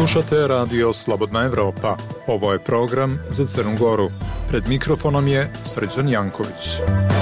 Slušate radio Slobodna Evropa. Ovo je program za Crnu Goru. Pred mikrofonom je Srđan Janković.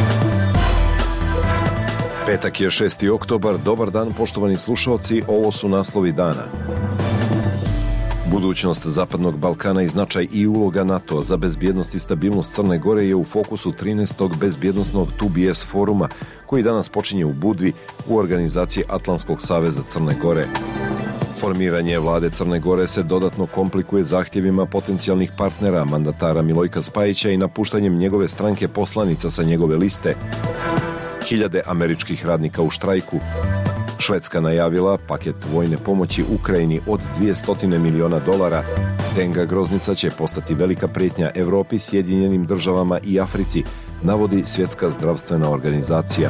Petak je 6. oktobar. Dobar dan, poštovani slušalci. Ovo su naslovi dana. Budućnost Zapadnog Balkana i značaj i uloga NATO za bezbjednost i stabilnost Crne Gore je u fokusu 13. bezbjednostnog 2BS foruma, koji danas počinje u Budvi u organizaciji Atlantskog saveza Crne Gore. Formiranje vlade Crne Gore se dodatno komplikuje zahtjevima potencijalnih partnera mandatara Milojka Spajića i napuštanjem njegove stranke poslanica sa njegove liste. Hiljade američkih radnika u štrajku. Švedska najavila paket vojne pomoći Ukrajini od $200 miliona. Denga groznica će postati velika prijetnja Evropi, Sjedinjenim državama i Africi, navodi Svjetska zdravstvena organizacija.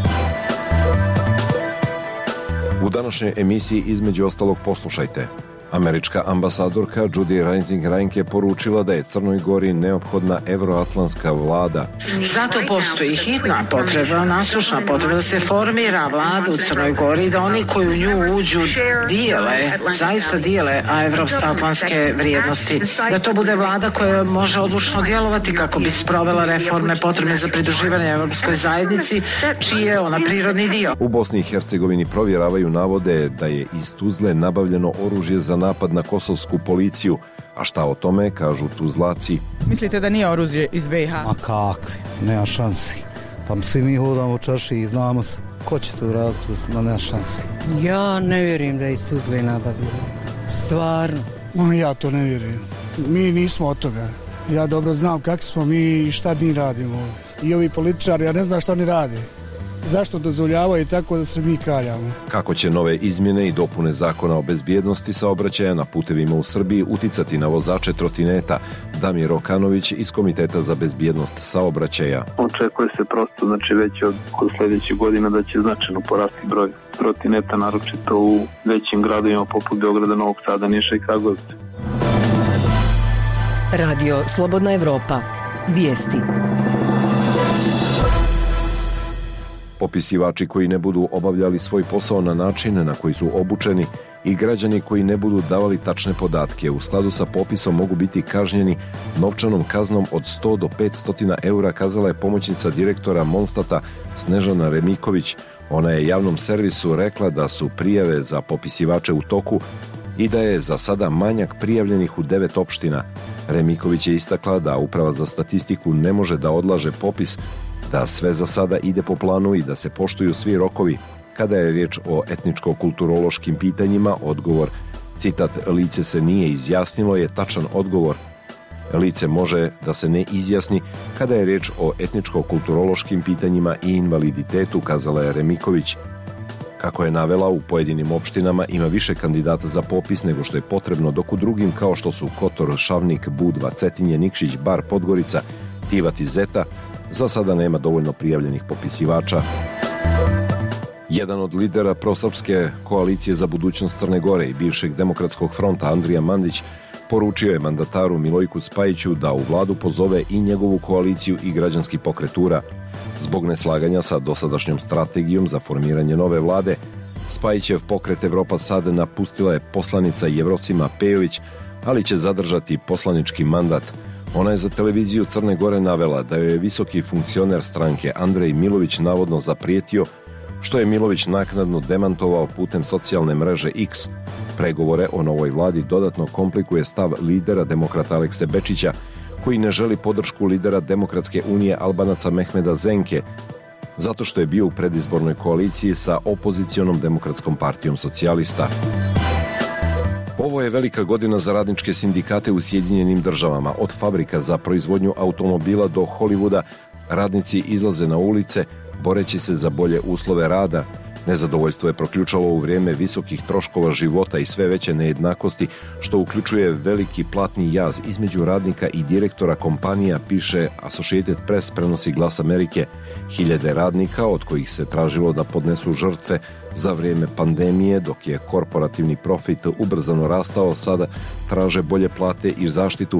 U današnjoj emisiji između ostalog poslušajte. Američka ambasadorka Judy Reising-Reinke je poručila da je Crnoj Gori neophodna euroatlantska vlada. Zato postoji hitna potreba, nasušna potreba da se formira vlada u Crnoj Gori i da oni koji u nju uđu zaista dijele evropsko-atlantske vrijednosti. Da to bude vlada koja može odlučno djelovati kako bi sprovela reforme potrebne za pridruživanje Evropskoj zajednici, čiji je ona prirodni dio. U Bosni i Hercegovini provjeravaju navode da je iz Tuzle nabavljeno oružje za napad na kosovsku policiju. A šta o tome kažu Tuzlaci? Mislite da nije oružje iz BiH? Ma kakvi, nema šansi. Pa svi mi hodamo u čaši i znamo se. Ko će to uraditi, da nema šansi? Ja ne vjerujem da je iz Tuzle nabavljeno. Stvarno. Ja to ne vjerujem. Mi nismo od toga. Ja dobro znam kakvi smo mi i šta mi radimo. I ovi političari, ja ne znam šta oni rade. Zašto dozvoljavaju tako da se mi kaljamo? Kako će nove izmjene i dopune zakona o bezbjednosti saobraćaja na putevima u Srbiji uticati na vozače trotineta? Damir Okanović iz Komiteta za bezbjednost saobraćaja. Očekuje se prosto, već od sljedećih godina da će značajno porasti broj trotineta, naročito u većim gradovima poput Beograda, Novog Sada, Niša i Kragujevca. Radio Slobodna Evropa. Vijesti. Popisivači koji ne budu obavljali svoj posao na način na koji su obučeni i građani koji ne budu davali tačne podatke u skladu sa popisom mogu biti kažnjeni novčanom kaznom od 100 do 500 eura, kazala je pomoćnica direktora Monstata Snežana Remiković. Ona je javnom servisu rekla da su prijave za popisivače u toku i da je za sada manjak prijavljenih u 9 opština. Remiković je istakla da Uprava za statistiku ne može da odlaže popis, da sve za sada ide po planu i da se poštuju svi rokovi. Kada je riječ o etničko-kulturološkim pitanjima, odgovor, citat, lice se nije izjasnilo, je tačan odgovor. Lice može da se ne izjasni kada je riječ o etničko-kulturološkim pitanjima i invaliditetu, kazala je Remiković. Kako je navela, u pojedinim opštinama ima više kandidata za popis nego što je potrebno, dok u drugim, kao što su Kotor, Šavnik, Budva, Cetinje, Nikšić, Bar, Podgorica, Tivat i Zeta, za sada nema dovoljno prijavljenih popisivača. Jedan od lidera prosrpske koalicije za budućnost Crne Gore i bivšeg Demokratskog fronta Andrija Mandić poručio je mandataru Milojku Spajiću da u vladu pozove i njegovu koaliciju i građanski pokret URA. Zbog neslaganja sa dosadašnjom strategijom za formiranje nove vlade, Spajićev pokret Evropa Sad napustila je poslanica Jevrosima Pejović, ali će zadržati poslanički mandat. Ona je za televiziju Crne Gore navela da joj je visoki funkcioner stranke Andrej Milović navodno zaprijetio, što je Milović naknadno demantovao putem socijalne mreže X. Pregovore o novoj vladi dodatno komplikuje stav lidera demokrata Alekse Bečića, koji ne želi podršku lidera Demokratske unije Albanaca Mehmeda Zenke, zato što je bio u predizbornoj koaliciji sa opozicionom Demokratskom partijom socijalista. Ovo je velika godina za radničke sindikate u Sjedinjenim državama. Od fabrika za proizvodnju automobila do Hollywooda radnici izlaze na ulice boreći se za bolje uslove rada. Nezadovoljstvo je proključalo u vrijeme visokih troškova života i sve veće nejednakosti, što uključuje veliki platni jaz između radnika i direktora kompanija, piše Associated Press, prenosi Glas Amerike. Hiljade radnika, od kojih se tražilo da podnesu žrtve za vrijeme pandemije, dok je korporativni profit ubrzano rastao, sada traže bolje plate i zaštitu.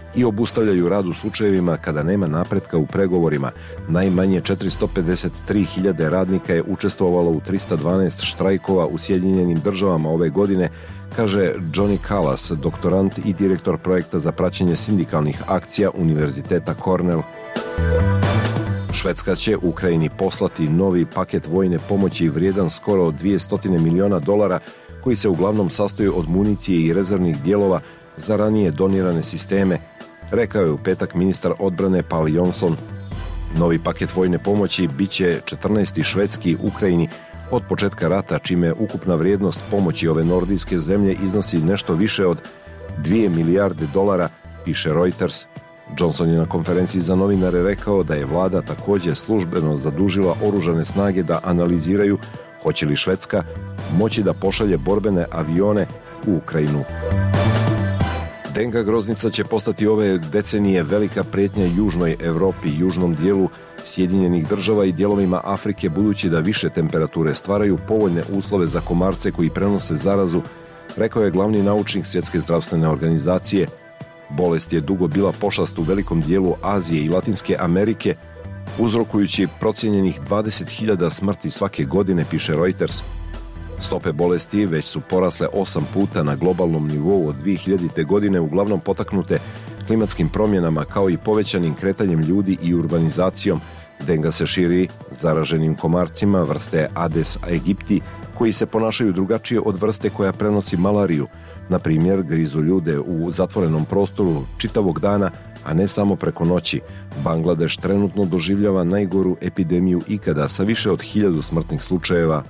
i obustavljaju rad u slučajevima kada nema napretka u pregovorima. Najmanje 453.000 radnika je učestvovalo u 312 štrajkova u Sjedinjenim državama ove godine, kaže Johnny Callas, doktorant i direktor projekta za praćenje sindikalnih akcija Univerziteta Cornell. Švedska će Ukrajini poslati novi paket vojne pomoći vrijedan skoro od $200 miliona, koji se uglavnom sastoji od municije i rezervnih dijelova za ranije donirane sisteme, rekao je u petak ministar odbrane Paul Jonsson. Novi paket vojne pomoći bit će 14. švedski Ukrajini od početka rata, čime ukupna vrijednost pomoći ove nordijske zemlje iznosi nešto više od $2 milijarde, piše Reuters. Johnson je na konferenciji za novinare rekao da je vlada također službeno zadužila oružane snage da analiziraju hoće li Švedska moći da pošalje borbene avione u Ukrajinu. Denga groznica će postati ove decenije velika prijetnja južnoj Europi, južnom dijelu Sjedinjenih država i dijelovima Afrike, budući da više temperature stvaraju povoljne uslove za komarce koji prenose zarazu, rekao je glavni naučnik Svjetske zdravstvene organizacije. Bolest je dugo bila pošast u velikom dijelu Azije i Latinske Amerike, uzrokujući procijenjenih 20.000 smrti svake godine, piše Reuters. Stope bolesti već su porasle 8 puta na globalnom nivou od 2000. godine, uglavnom potaknute klimatskim promjenama kao i povećanim kretanjem ljudi i urbanizacijom. Denga se širi zaraženim komarcima vrste Aedes aegypti, koji se ponašaju drugačije od vrste koja prenosi malariju. Na primjer, grizu ljude u zatvorenom prostoru čitavog dana, a ne samo preko noći. Bangladeš trenutno doživljava najgoru epidemiju ikada sa više od 1000 smrtnih slučajeva.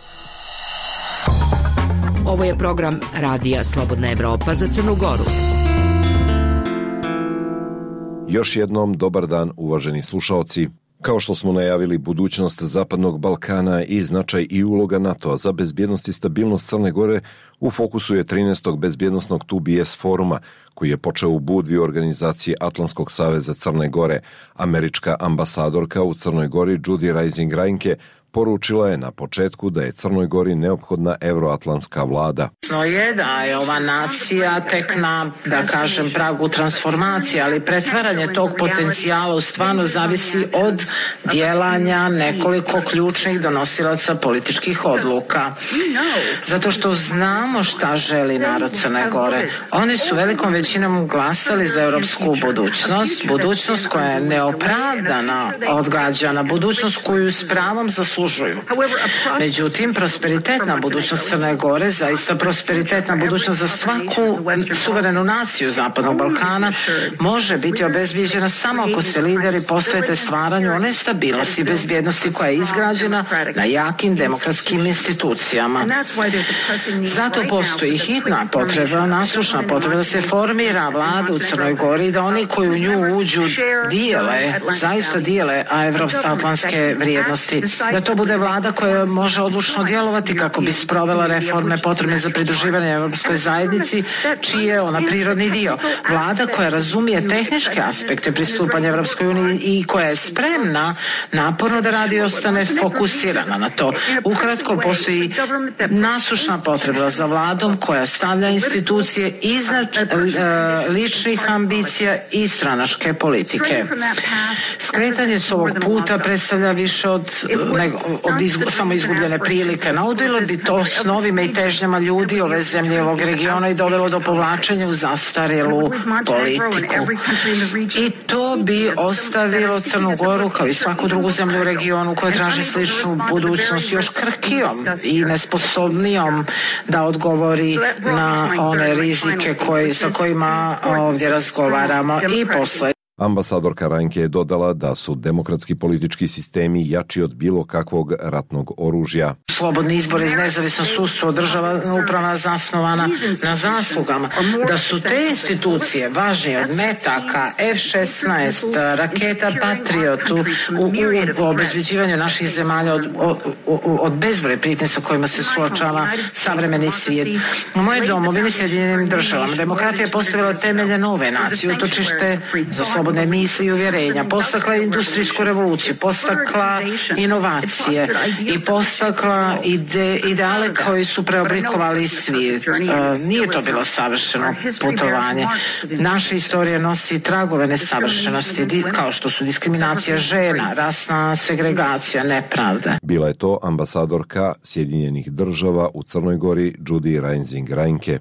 Ovo je program Radija Slobodna Evropa za Crnu Goru. Još jednom dobar dan, uvaženi slušaoci. Kao što smo najavili, budućnost Zapadnog Balkana i značaj i uloga NATO-a za bezbjednost i stabilnost Crne Gore u fokusu je 13. bezbjednosnog 2BS foruma, koji je počeo u Budvi u organizaciji Atlantskog saveza Crne Gore. Američka ambasadorka u Crnoj Gori Judy Rising-Reinke poručila je na početku da je Crnoj Gori neophodna euroatlantska vlada. Je da je ova nacija tek na, da kažem, pragu transformacije, ali pretvaranje tog potencijala stvarno zavisi od djelanja nekoliko ključnih donosilaca političkih odluka. Zato što znamo šta želi narod Crne Gore. Oni su velikom većinom glasali za europsku budućnost koja je neopravdana od građana, budućnost koju s pravom zaslužuju. Međutim, prosperitetna budućnost Crne Gore, zaista prosperitetna budućnost za svaku suverenu naciju Zapadnog Balkana, može biti obezbijeđena samo ako se lideri posvete stvaranju one stabilnosti i bezbjednosti koja je izgrađena na jakim demokratskim institucijama. Zato postoji hitna potreba, nasušna potreba da se formira vlada u Crnoj Gori i da oni koji u nju uđu zaista dijele evropsko-atlantske vrijednosti. Da to bude vlada koja može odlučno djelovati kako bi sprovela reforme potrebne za pridruživanje Europskoj zajednici, čiji je ona prirodni dio. Vlada koja razumije tehničke aspekte pristupanja Europskoj uniji i koja je spremna naporno da radi i ostane fokusirana na to. Ukratko, postoji nasušna potreba za vladom koja stavlja institucije iznad ličnih ambicija i stranačke politike. Skretanje s ovog puta predstavlja više od samo izgubljene prilike. Naudilo bi to s novima i težnjama ljudi ove zemlje, ovog regiona i dovelo do povlačenja u zastarjelu politiku. I to bi ostavilo Crnu Goru kao i svaku drugu zemlju u regionu koja traži sličnu budućnost još krhkijom i nesposobnijom da odgovori na one rizike sa kojima ovdje razgovaramo. I posle Ambasadorka Reinke je dodala da su demokratski politički sistemi jači od bilo kakvog ratnog oružja. Slobodni izbor iz nezavisno sudstvo, država uprava zasnovana na zaslugama, da su te institucije važnije od metaka, F-16, raketa Patriot u obezbeđivanju naših zemalja od bezbroj prijetnji sa kojima se suočava savremeni svijet. U mojoj domovini, Sjedinjenim državama, demokratija je postavila temelje nove nacije, utočište za slobodne misli i uvjerenja, podstakla industrijsku revoluciju, podstakla inovacije i podstakla ideale koji su preoblikovali svijet. Nije to bilo savršeno putovanje. Naša istorija nosi tragove nesavršenosti, kao što su diskriminacija žena, rasna segregacija, nepravda. Bila je to ambasadorka Sjedinjenih država u Crnoj Gori Judy Reinzing-Reinke.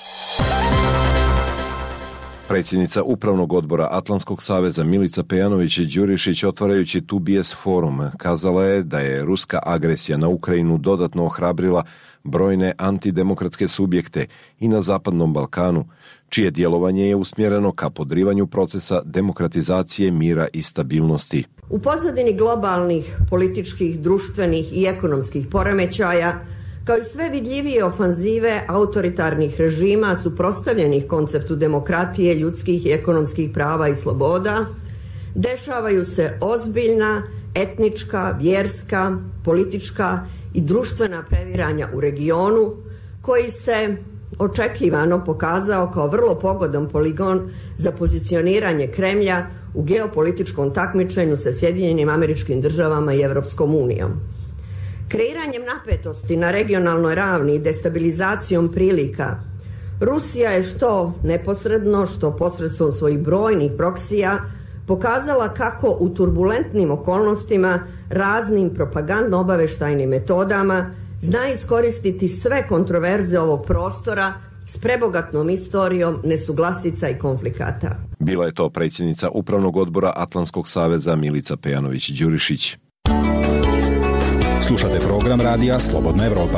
Predsjednica Upravnog odbora Atlantskog saveza Milica Pejanović-Đurišić, otvarajući TBS forum, kazala je da je ruska agresija na Ukrajinu dodatno ohrabrila brojne antidemokratske subjekte i na Zapadnom Balkanu, čije djelovanje je usmjereno ka podrivanju procesa demokratizacije, mira i stabilnosti. U pozadini globalnih, političkih, društvenih i ekonomskih poremećaja, kao i sve vidljivije ofanzive autoritarnih režima suprotstavljenih konceptu demokratije, ljudskih i ekonomskih prava i sloboda, dešavaju se ozbiljna, etnička, vjerska, politička i društvena previranja u regionu, koji se očekivano pokazao kao vrlo pogodan poligon za pozicioniranje Kremlja u geopolitičkom takmičenju sa Sjedinjenim Američkim Državama i Evropskom unijom. Kreiranjem napetosti na regionalnoj ravni i destabilizacijom prilika, Rusija je što neposredno, što posredstvom svojih brojnih proksija pokazala kako u turbulentnim okolnostima raznim propagandno-obaveštajnim metodama zna iskoristiti sve kontroverze ovog prostora s prebogatnom istorijom nesuglasica i konflikata. Bila je to predsjednica Upravnog odbora Atlantskog saveza Milica Pejanović-Đurišić. Slušate program radija Slobodna Evropa.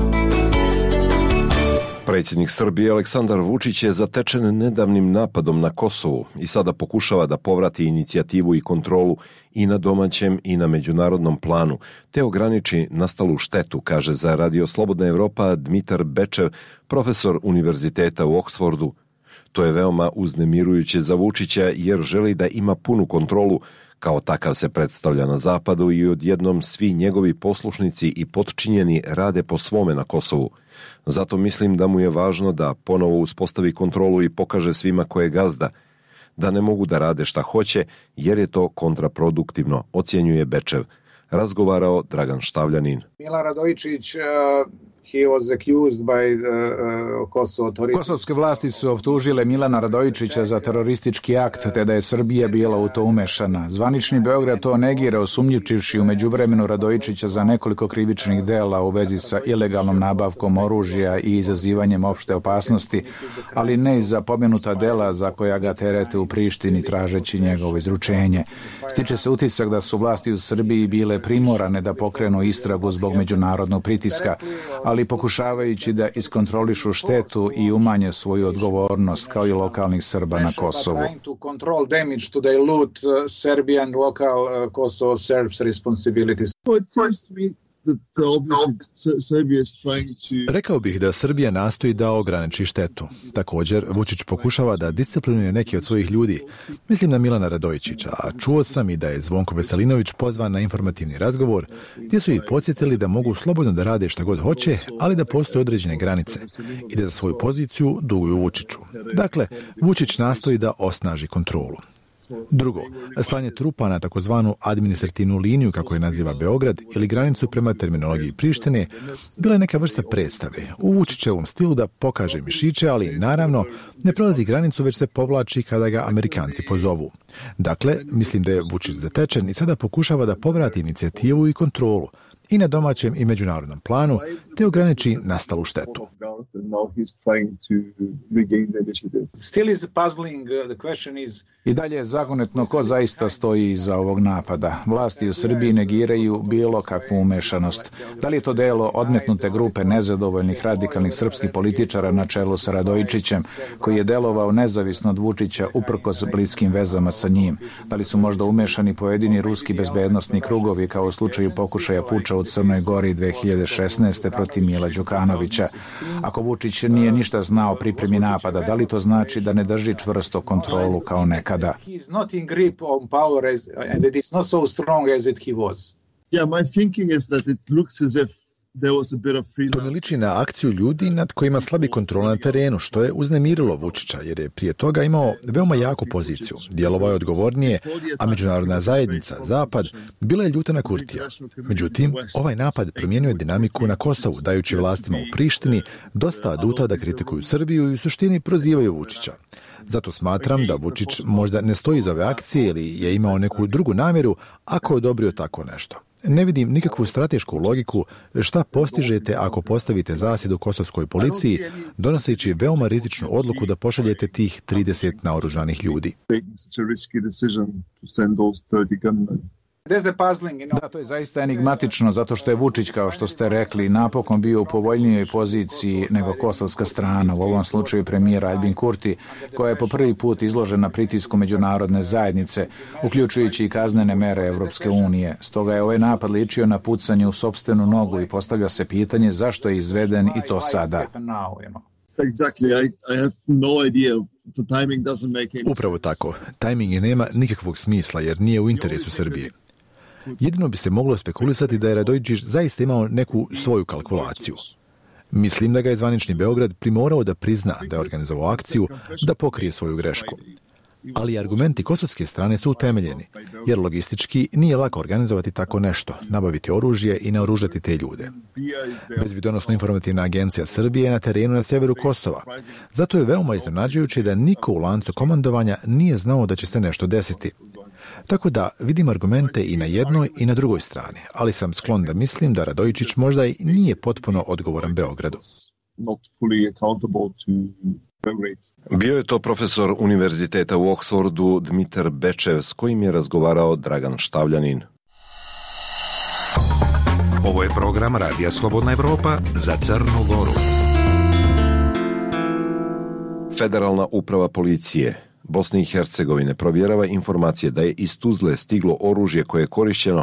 Predsjednik Srbije Aleksandar Vučić je zatečen nedavnim napadom na Kosovu i sada pokušava da povrati inicijativu i kontrolu i na domaćem i na međunarodnom planu, te ograniči nastalu štetu, kaže za Radio Slobodna Evropa Dmitar Bečev, profesor univerziteta u Oksfordu. To je veoma uznemirujuće za Vučića jer želi da ima punu kontrolu, kao takav se predstavlja na zapadu i odjednom svi njegovi poslušnici i potčinjeni rade po svome na Kosovu. Zato mislim da mu je važno da ponovo uspostavi kontrolu i pokaže svima ko je gazda, da ne mogu da rade šta hoće jer je to kontraproduktivno, ocjenjuje Bečev. Razgovarao Dragan Štavljanin. Milan Radojičić, he was accused by Kosovo authorities. Kosovske vlasti su optužile Milana Radojičića za teroristički akt, te da je Srbija bila u to umešana. Zvanični Beograd to negira, osumnjičivši u međuvremenu Radojičića za nekoliko krivičnih dela u vezi sa ilegalnom nabavkom oružja i izazivanjem opšte opasnosti, ali ne i za pomenuta dela za koja ga terete u Prištini tražeći njegovo izručenje. Stiče se utisak da su vlasti u Srbiji bile primorane da pokrenu istragu zbog međunarodnog pritiska, ali pokušavajući da iskontrolišu štetu i umanje svoju odgovornost kao i lokalnih Srba na Kosovu. Rekao bih da Srbija nastoji da ograniči štetu. Također, Vučić pokušava da disciplinuje neki od svojih ljudi. Mislim na Milana Radojičića, a čuo sam i da je Zvonko Veselinović pozvan na informativni razgovor, gdje su ih podsjetili da mogu slobodno da rade šta god hoće, ali da postoje određene granice i da za svoju poziciju duguju Vučiću. Dakle, Vučić nastoji da osnaži kontrolu. Drugo, slanje trupa na takozvanu administrativnu liniju, kako je naziva Beograd, ili granicu prema terminologiji Prištine, bila je neka vrsta predstave u Vučićevom stilu da pokaže mišiće, ali naravno ne prolazi granicu, već se povlači kada ga Amerikanci pozovu. Dakle, mislim da je Vučić zatečen i sada pokušava da povrati inicijativu i kontrolu i na domaćem i međunarodnom planu, te ograniči nastalu štetu. I dalje je zagonetno ko zaista stoji iza ovog napada. Vlasti u Srbiji negiraju bilo kakvu umešanost. Da li je to delo odmetnute grupe nezadovoljnih radikalnih srpskih političara na čelu sa Radojičićem, koji je delovao nezavisno od Vučića uprkos bliskim vezama sa njim? Da li su možda umešani pojedini ruski bezbednosni krugovi kao u slučaju pokušaja puča u Crnoj Gori 2016. protiv Mila Đukanovića? Ako Vučić nije ništa znao o pripremi napada, da li to znači da ne drži čvrsto kontrolu kao nekada? To mi liči na akciju ljudi nad kojima slabi kontrola na terenu, što je uznemirilo Vučića, jer je prije toga imao veoma jaku poziciju. Djelovao je odgovornije, a međunarodna zajednica, Zapad, bila je ljuta na Kurtija. Međutim, ovaj napad promijenio je dinamiku na Kosovu, dajući vlastima u Prištini dosta aduta da kritikuju Srbiju i u suštini prozivaju Vučića. Zato smatram da Vučić možda ne stoji iza ove akcije ili je imao neku drugu namjeru ako je odobrio tako nešto. Ne vidim nikakvu stratešku logiku šta postižete ako postavite zasjedu kosovskoj policiji, donoseći veoma rizičnu odluku da pošaljete tih 30 naoružanih ljudi. Da, to je zaista enigmatično, zato što je Vučić, kao što ste rekli, napokon bio u povoljnijoj poziciji nego kosovska strana, u ovom slučaju premijer Albin Kurti, koja je po prvi put izložena pritisku međunarodne zajednice, uključujući i kaznene mere Evropske unije. Stoga je ovaj napad ličio na pucanje u sopstvenu nogu i postavlja se pitanje zašto je izveden i to sada. Upravo tako. Tajming nema nikakvog smisla jer nije u interesu Srbije. Jedino bi se moglo spekulisati da je Radojičić zaista imao neku svoju kalkulaciju. Mislim da ga je zvanični Beograd primorao da prizna da je organizovao akciju, da pokrije svoju grešku. Ali argumenti kosovske strane su utemeljeni, jer logistički nije lako organizovati tako nešto, nabaviti oružje i naoružati te ljude. Bezbjednosno informativna agencija Srbije je na terenu na sjeveru Kosova. Zato je veoma iznenađujuće da niko u lancu komandovanja nije znao da će se nešto desiti. Tako da vidim argumente i na jednoj i na drugoj strani, ali sam sklon da mislim da Radojičić možda i nije potpuno odgovoran Beogradu. Bio je to profesor Univerziteta u Oksfordu Dmitar Bečev, s kojim je razgovarao Dragan Štavljanin. Ovo je program Radija Slobodna Evropa za Crnu Goru. Federalna uprava policije Bosne i Hercegovine provjerava informacije da je iz Tuzle stiglo oružje koje je korišćeno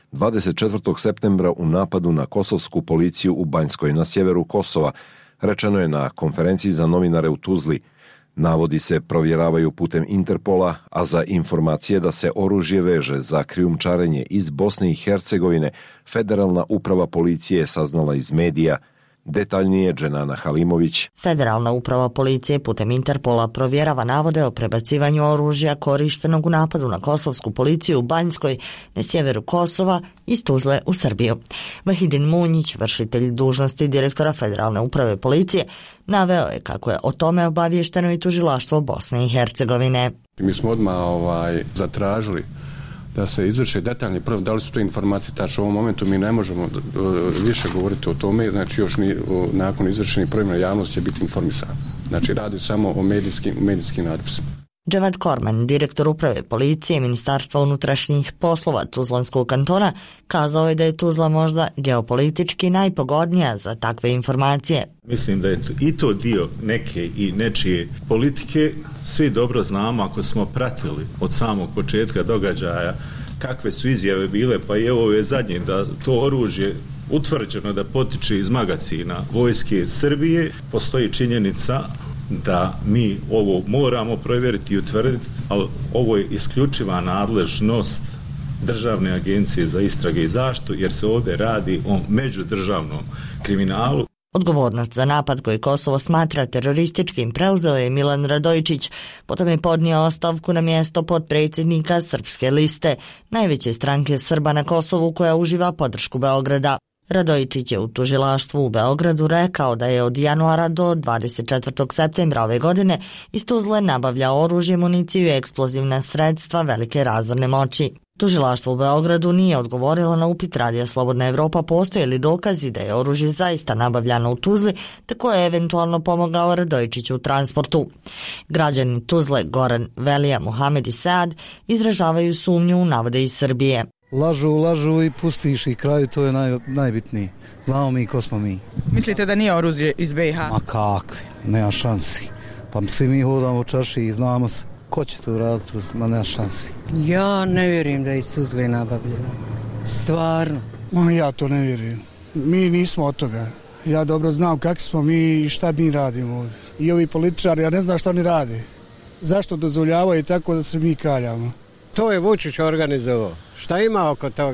24. septembra u napadu na kosovsku policiju u Banjskoj na sjeveru Kosova, rečeno je na konferenciji za novinare u Tuzli. Navodi se provjeravaju putem Interpola, a za informacije da se oružje veže za krijumčarenje iz Bosne i Hercegovine, Federalna uprava policije je saznala iz medija. Detaljnije Dženana Halimović. Federalna uprava policije putem Interpola provjerava navode o prebacivanju oružja korištenog u napadu na kosovsku policiju u Banjskoj na sjeveru Kosova iz Tuzle u Srbiju. Vahidin Munjić, vršitelj dužnosti direktora Federalne uprave policije, naveo je kako je o tome obaviješteno i tužilaštvo Bosne i Hercegovine. Mi smo odmah zatražili da se izvrše detaljni prvo, da li su to informacije tačno u ovom momentu, mi ne možemo više govoriti o tome, znači još nakon izvršenih promjena javnost će biti informisana. Znači radi samo o medijskim natpisima. Dževad Korman, direktor uprave policije Ministarstva unutrašnjih poslova Tuzlanskog kantona, kazao je da je Tuzla možda geopolitički najpogodnija za takve informacije. Mislim da je i to dio neke i nečije politike. Svi dobro znamo, ako smo pratili od samog početka događaja kakve su izjave bile, pa i ovo je zadnje, da to oružje utvrđeno da potiče iz magacina vojske Srbije. Postoji činjenica da mi ovo moramo provjeriti i utvrditi, ali ovo je isključiva nadležnost Državne agencije za istrage i zaštitu, jer se ovdje radi o međudržavnom kriminalu. Odgovornost za napad koji Kosovo smatra terorističkim preuzeo je Milan Radojičić, potom je podnio ostavku na mjesto potpredsjednika Srpske liste, najveće stranke Srba na Kosovu koja uživa podršku Beograda. Radojičić je u tužilaštvu u Beogradu rekao da je od januara do 24. septembra ove godine iz Tuzle nabavljao oružje, municiju i eksplozivna sredstva velike razorne moći. Tužilaštvo u Beogradu nije odgovorilo na upit Radija Slobodna Evropa postoje li dokazi da je oružje zaista nabavljano u Tuzli, te ko je eventualno pomogao Radojičiću u transportu. Građani Tuzle Goran Velija, Muhamed i Saad izražavaju sumnju u navode iz Srbije. Lažu i pustiš i kraju, to je najbitnije. Znamo mi ko smo mi. Mislite da nije oružje iz BiH? Ma kakvi, nema šansi. Pa svi mi hodamo u čaši i znamo se. Ko će to raditi, ma nema šansi. Ja ne vjerujem da je iz Tuzle nabavljeno. Stvarno. Ja to ne vjerujem. Mi nismo od toga. Ja dobro znam kakvi smo mi i šta mi radimo ovdje. I ovi političari, ja ne znam šta oni rade. Zašto dozvoljavaju tako da se mi kaljamo? To je Vučić organizovao. Šta ima oko toga?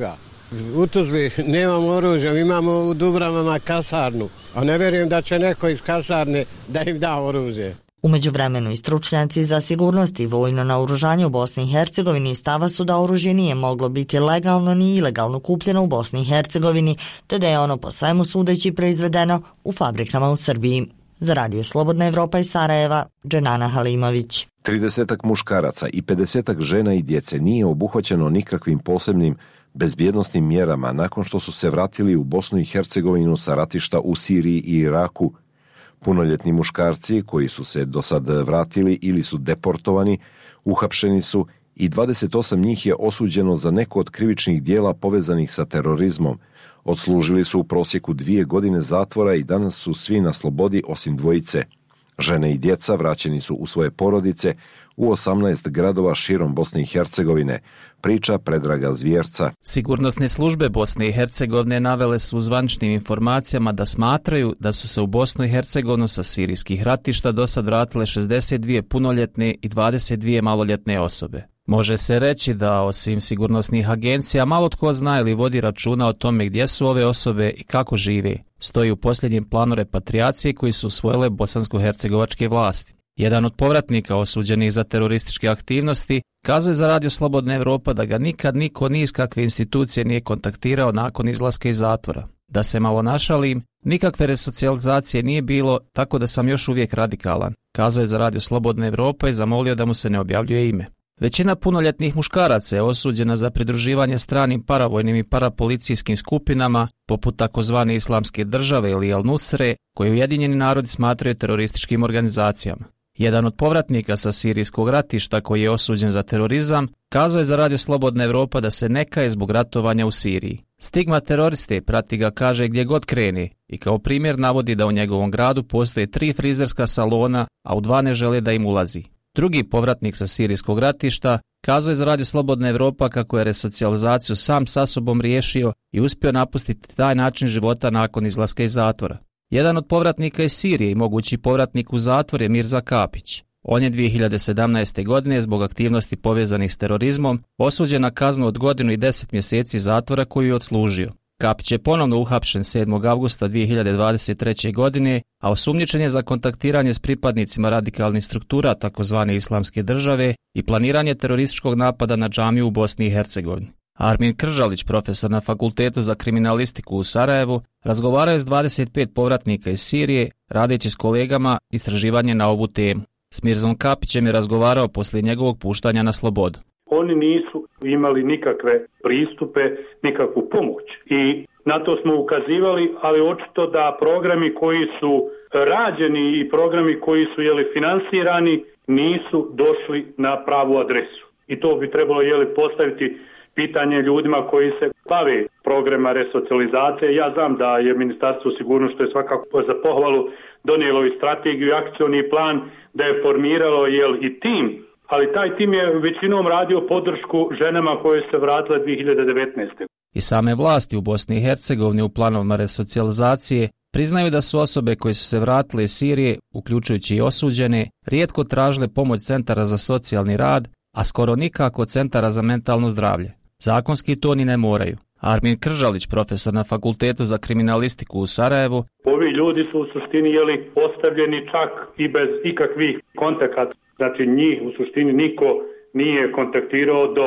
U Tuzli nemamo oružja, imamo u Dubravama kasarnu, a ne vjerujem da će neko iz kasarne da im da oružje. U međuvremenu i stručnjaci za sigurnost i vojno naoružanje u Bosni i Hercegovini stava su da oružje nije moglo biti legalno ni ilegalno kupljeno u Bosni i Hercegovini, te da je ono po svemu sudeći proizvedeno u fabrikama u Srbiji. Za Radio Slobodna Evropa iz Sarajeva, Dženana Halimović. 30 muškaraca i 50 žena i djece nije obuhvaćeno nikakvim posebnim bezbjednosnim mjerama nakon što su se vratili u Bosnu i Hercegovinu sa ratišta u Siriji i Iraku. Punoljetni muškarci koji su se do sad vratili ili su deportovani, uhapšeni su i 28 njih je osuđeno za neko od krivičnih dijela povezanih sa terorizmom. Odslužili su u prosjeku 2 godine zatvora i danas su svi na slobodi osim dvojice. Žene i djeca vraćeni su u svoje porodice u 18 gradova širom Bosne i Hercegovine, priča Predraga Zvjerca. Sigurnosne službe Bosne i Hercegovine navele su u zvaničnim informacijama da smatraju da su se u Bosnu i Hercegovinu sa sirijskih ratišta do sad vratile 62 punoljetne i 22 maloljetne osobe. Može se reći da osim sigurnosnih agencija malo tko zna ili vodi računa o tome gdje su ove osobe i kako žive. Stoji u posljednjem planu repatriacije koji su usvojile bosansko-hercegovačke vlasti. Jedan od povratnika osuđenih za terorističke aktivnosti kazuje za Radio Slobodna Evropa da ga nikad niko ni iz kakve institucije nije kontaktirao nakon izlaska iz zatvora. Da se malo našalim, nikakve resocijalizacije nije bilo, tako da sam još uvijek radikalan, kazuje za Radio Slobodna Evropa i zamolio da mu se ne objavljuje ime. Većina punoljetnih muškaraca je osuđena za pridruživanje stranim paravojnim i parapolicijskim skupinama, poput takozvane Islamske države ili Al-Nusre, koje Ujedinjeni narodi smatraju terorističkim organizacijama. Jedan od povratnika sa sirijskog ratišta koji je osuđen za terorizam, kazao je za Radio Slobodna Evropa da se ne kaje zbog ratovanja u Siriji. Stigma teroriste prati ga, kaže, gdje god krene i kao primjer navodi da u njegovom gradu postoje 3 frizerska salona, a u 2 ne žele da im ulazi. Drugi povratnik sa sirijskog ratišta kazao je za Radio Slobodna Evropa kako je resocijalizaciju sam sa sobom riješio i uspio napustiti taj način života nakon izlaska iz zatvora. Jedan od povratnika iz Sirije i mogući povratnik u zatvor je Mirza Kapić. On je 2017. godine zbog aktivnosti povezanih s terorizmom osuđen na kaznu od 1 godinu i 10 mjeseci zatvora koju je odslužio. Kapić je ponovno uhapšen 7. avgusta 2023. godine, a osumnjičen je za kontaktiranje s pripadnicima radikalnih struktura takozvane Islamske države i planiranje terorističkog napada na džamiju u Bosni i Hercegovini. Armin Kržalić, profesor na Fakultetu za kriminalistiku u Sarajevu, razgovarao je s 25 povratnika iz Sirije, radeći s kolegama istraživanje na ovu temu. S Mirzom Kapićem je razgovarao poslije njegovog puštanja na slobodu. Oni nisu imali nikakve pristupe, nikakvu pomoć i na to smo ukazivali, ali očito da programi koji su rađeni i programi koji su finansirani nisu došli na pravu adresu. I to bi trebalo postaviti pitanje ljudima koji se bave programa resocijalizacije. Ja znam da je Ministarstvo sigurnosti, što je svakako za pohvalu, donijelo i strategiju i akcioni plan, da je formiralo i tim, ali taj tim je većinom radio podršku ženama koje se vratile 2019. I same vlasti u Bosni i Hercegovini u planovima resocijalizacije priznaju da su osobe koje su se vratile iz Sirije, uključujući i osuđene, rijetko tražile pomoć centara za socijalni rad, a skoro nikako centara za mentalno zdravlje. Zakonski to ni ne moraju. Armin Kržalić, profesor na Fakultetu za kriminalistiku u Sarajevu. Ovi ljudi su u suštini ostavljeni čak i bez ikakvih kontakata. Znači njih u suštini niko nije kontaktirao do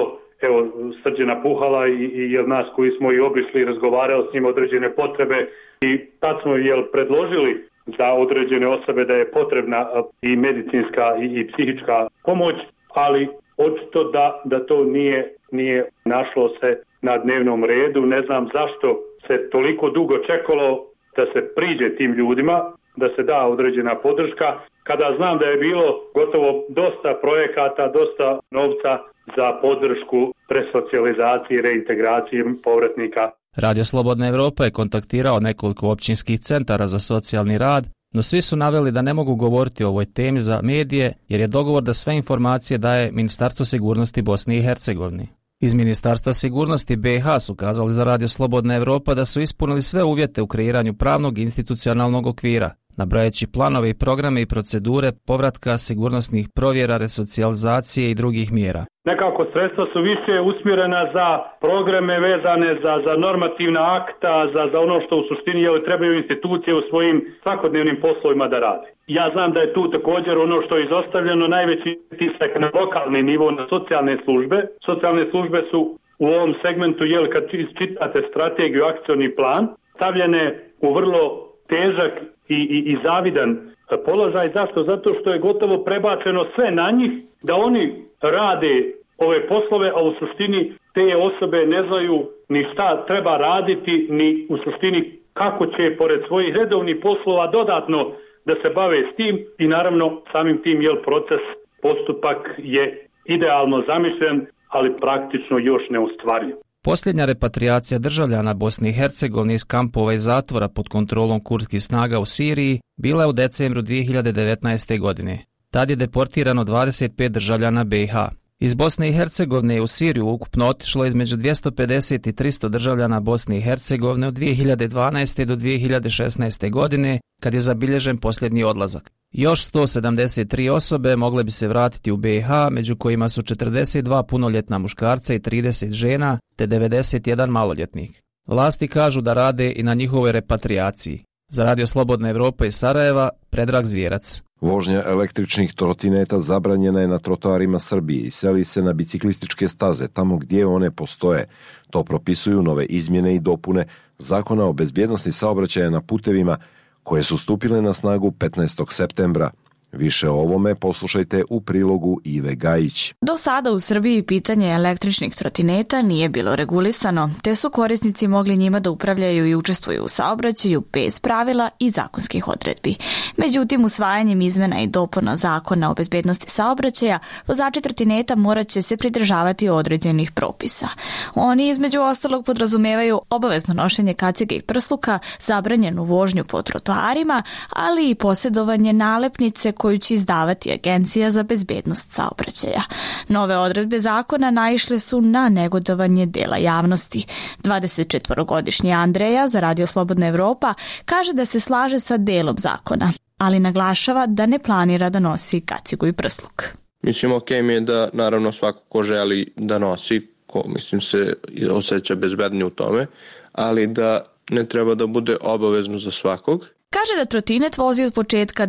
Srđana Puhala i nas koji smo i obišli i razgovarali s njim određene potrebe i tad smo predložili za određene osobe da je potrebna i medicinska i psihička pomoć, ali očito da to nije našlo se na dnevnom redu. Ne znam zašto se toliko dugo čekalo da se priđe tim ljudima, da se da određena podrška, kada znam da je bilo gotovo dosta projekata, dosta novca za podršku resocijalizacije i reintegracije povratnika. Radio Slobodna Evropa je kontaktirao nekoliko općinskih centara za socijalni rad, no svi su naveli da ne mogu govoriti o ovoj temi za medije jer je dogovor da sve informacije daje Ministarstvo sigurnosti Bosne i Hercegovine. Iz Ministarstva sigurnosti BiH su kazali za Radio Slobodna Evropa da su ispunili sve uvjete u kreiranju pravnog i institucionalnog okvira. nabrajajući planove i programe i procedure povratka, sigurnosnih provjera, resocijalizacije i drugih mjera. Nekako sredstva su više usmjerena za programe vezane za normativna akta, za ono što u suštini trebaju institucije u svojim svakodnevnim poslovima da rade. Ja znam da je tu također ono što je izostavljeno najveći tisak na lokalni nivo, na socijalne službe. Socijalne službe su u ovom segmentu, kad čitate strategiju, akcioni plan, stavljene u vrlo težak i zavidan položaj. Zašto? Zato što je gotovo prebačeno sve na njih, da oni rade ove poslove, a u suštini te osobe ne znaju ni šta treba raditi, ni u suštini kako će pored svojih redovnih poslova dodatno da se bave s tim i naravno samim tim proces, postupak je idealno zamišljen, ali praktično još neostvariv. Posljednja repatriacija državljana Bosne i Hercegovine iz kampova i zatvora pod kontrolom kurdskih snaga u Siriji bila je u decembru 2019. godine. Tad je deportirano 25 državljana BiH. Iz Bosne i Hercegovine u Siriju ukupno otišlo između 250 i 300 državljana Bosne i Hercegovine od 2012. do 2016. godine, kad je zabilježen posljednji odlazak. Još 173 osobe mogle bi se vratiti u BiH, među kojima su 42 punoljetna muškarca i 30 žena, te 91 maloljetnik. Vlasti kažu da rade i na njihovoj repatriaciji. Za Radio Slobodna Evropa iz Sarajeva, Predrag Zvijerac. Vožnja električnih trotineta zabranjena je na trotoarima Srbije i seli se na biciklističke staze tamo gdje one postoje. To propisuju nove izmjene i dopune Zakona o bezbjednosti saobraćaja na putevima koje su stupile na snagu 15. septembra. Više o ovome poslušajte u prilogu Ive Gajić. Do sada u Srbiji pitanje električnih trotineta nije bilo regulisano, te su korisnici mogli njima da upravljaju i učestvuju u saobraćaju bez pravila i zakonskih odredbi. Međutim, usvajanjem izmena i dopuna Zakona o bezbjednosti saobraćaja, vozači trotineta morat će se pridržavati određenih propisa. Oni između ostalog podrazumevaju obavezno nošenje kacige i prsluka, zabranjenu vožnju po trotoarima, ali i posjedovanje nalepnice koju će izdavati Agencija za bezbednost saobraćaja. Nove odredbe zakona naišle su na negodovanje dela javnosti. 24-godišnji Andreja za Radio Slobodna Evropa kaže da se slaže sa delom zakona, ali naglašava da ne planira da nosi kacigu i prsluk. Mislim, okej mi je da naravno svako ko želi da nosi, ko mislim se osjeća bezbednije u tome, ali da ne treba da bude obavezno za svakog. Kaže da trotinet vozi od početka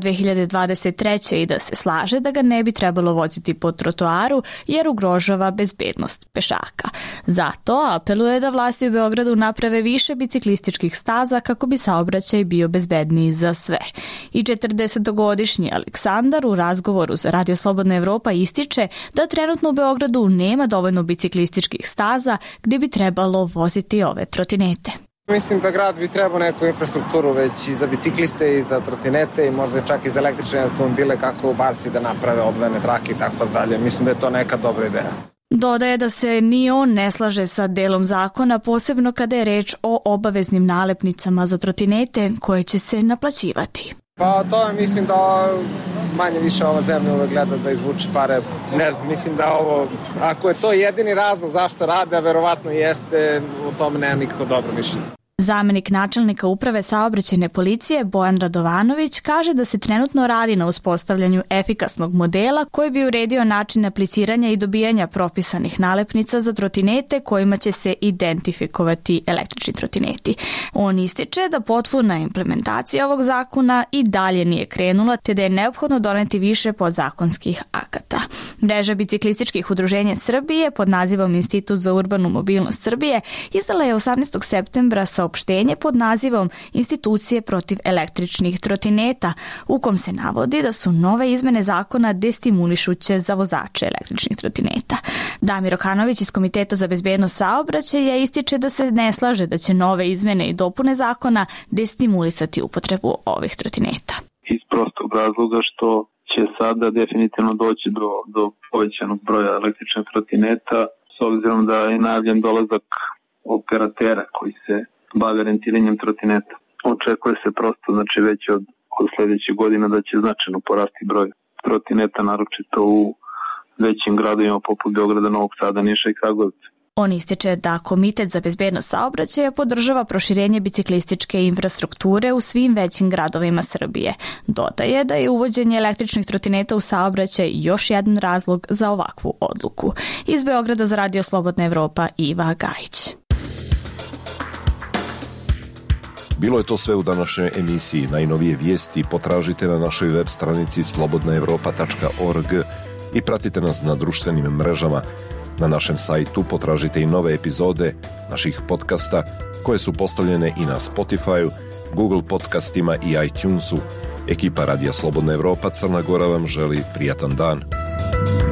2023. i da se slaže da ga ne bi trebalo voziti po trotoaru jer ugrožava bezbednost pešaka. Zato apeluje da vlasti u Beogradu naprave više biciklističkih staza kako bi saobraćaj bio bezbedniji za sve. I 40-godišnji Aleksandar u razgovoru za Radio Slobodna Evropa ističe da trenutno u Beogradu nema dovoljno biciklističkih staza gdje bi trebalo voziti ove trotinete. Mislim da grad bi trebao neku infrastrukturu već i za bicikliste i za trotinete i možda čak i za električne automobile kako u Barci da naprave odvojene trake i tako dalje. Mislim da je to neka dobra ideja. Dodaje da se ni on ne slaže sa delom zakona, posebno kada je reč o obaveznim nalepnicama za trotinete koje će se naplaćivati. Pa to mislim da manje više ova zemlja uvek gleda da izvuče pare. Ne znam, mislim da ovo, ako je to jedini razlog zašto rade, a verovatno jeste, u tome nema nikako dobro mišljenje. Zamenik načelnika uprave saobraćajne policije Bojan Radovanović kaže da se trenutno radi na uspostavljanju efikasnog modela koji bi uredio način apliciranja i dobijanja propisanih nalepnica za trotinete kojima će se identifikovati električni trotineti. On ističe da potpuna implementacija ovog zakona i dalje nije krenula, te da je neophodno doneti više podzakonskih akata. Mreža biciklističkih udruženja Srbije pod nazivom Institut za urbanu mobilnost Srbije izdala je 18. septembra saopštenje pod nazivom Institucije protiv električnih trotineta, u kom se navodi da su nove izmene zakona destimulišuće za vozače električnih trotineta. Damir Okanović iz Komiteta za bezbednost saobraćaja ističe da se ne slaže da će nove izmene i dopune zakona destimulisati upotrebu ovih trotineta. Iz prostog razloga što će sada definitivno doći do povećanog broja električnih trotineta, s obzirom da je najavljen dolazak operatera koji se bave rentiranjem trotineta. Očekuje se prosto, znači već od sljedećih godina da će značajno porasti broj trotineta, naročito u većim gradovima poput Beograda, Novog Sada, Niša i Kragujevca. On ističe da Komitet za bezbednost saobraćaja podržava proširenje biciklističke infrastrukture u svim većim gradovima Srbije. Dodaje da je uvođenje električnih trotineta u saobraćaj još jedan razlog za ovakvu odluku. Iz Beograda za Radio Slobodna Evropa, Iva Gajić. Bilo je to sve u današnjoj emisiji. Najnovije vijesti potražite na našoj web stranici slobodnaevropa.org i pratite nas na društvenim mrežama. Na našem sajtu potražite i nove epizode naših podcasta koje su postavljene i na Spotify, Google podcastima i iTunesu. Ekipa Radija Slobodna Evropa Crna Gora vam želi prijatan dan.